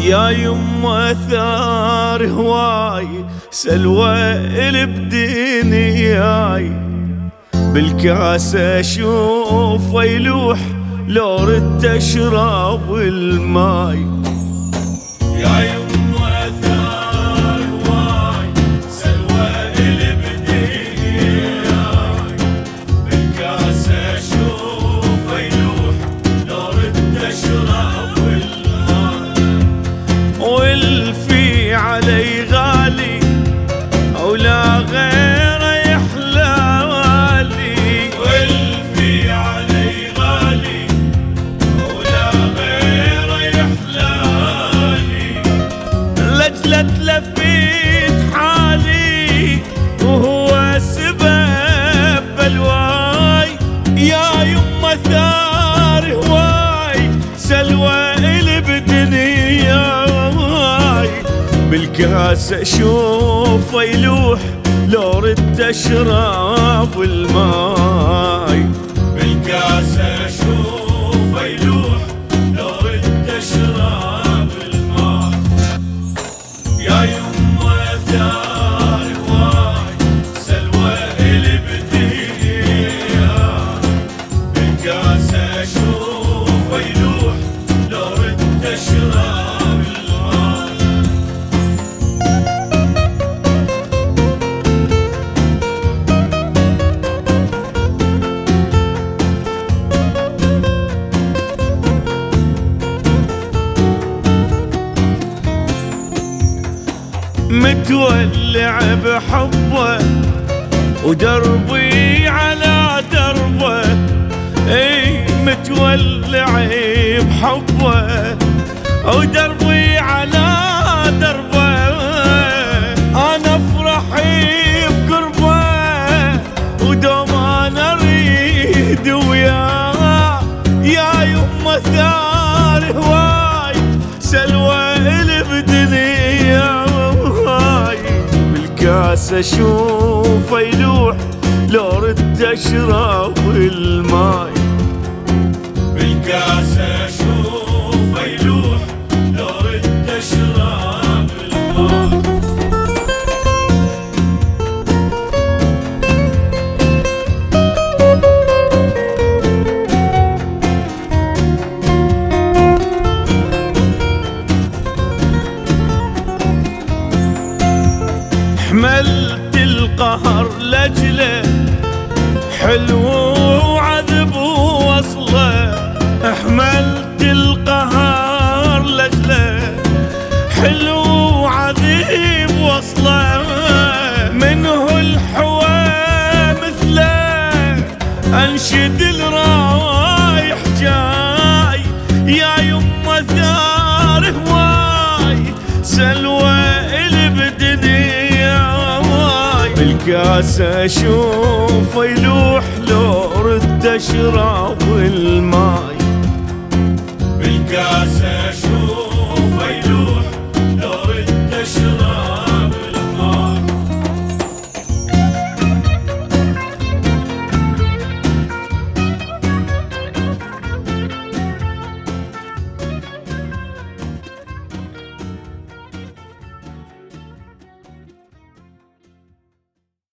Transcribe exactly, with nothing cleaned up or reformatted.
يا يما ثار هواي سلوى اللي بدنياي، بالكاس اشوف يلوح لو ردت اشرب الماي. يا يما ثار هواي سلوى اللي بدنياي، بالكاس اشوف يلوح لو ردت اشرب الماي. والفي علي غالي ولا غيره يحلالي، والفي علي غالي ولا غيره يحلالي، لجلة تلفيت حالي وهو سبب بلواي. يا يما ثار هواي سلوى اللي بدنياي، بالكاس اشوف يلوح لو ردت اشرب الماي. بالكاس اشوف يلوح لو ردت اشرب الماي. يا يما ثار هواي سلوى اللي بدنياي، بالكاس اشوف يلوح لو ردت اشرب الماي. متولع بحبه ودربي على دربه، اي متولع بحبه ودربي على دربه. انا افرحي بقربه ودوم انا اريد وياه. يا يما ثار هواي سلوى اللي بدنياي، بالكاس اشوف يلوح لو ردت اشرب الماي. بالكاس اشوف يلوح لو ردت اشرب الماي. حملت القهر لجله حلو وعذب ووصله، حملت القهر لجله حلو وعذب وصله. منه الحوى مثله انشد الرايح جاي. يا يما ثار هواي سلوى اللي بدنياي، بالكاس اشوف يلوح لو ردت اشرب الماي. بالكاس اشوف يلوح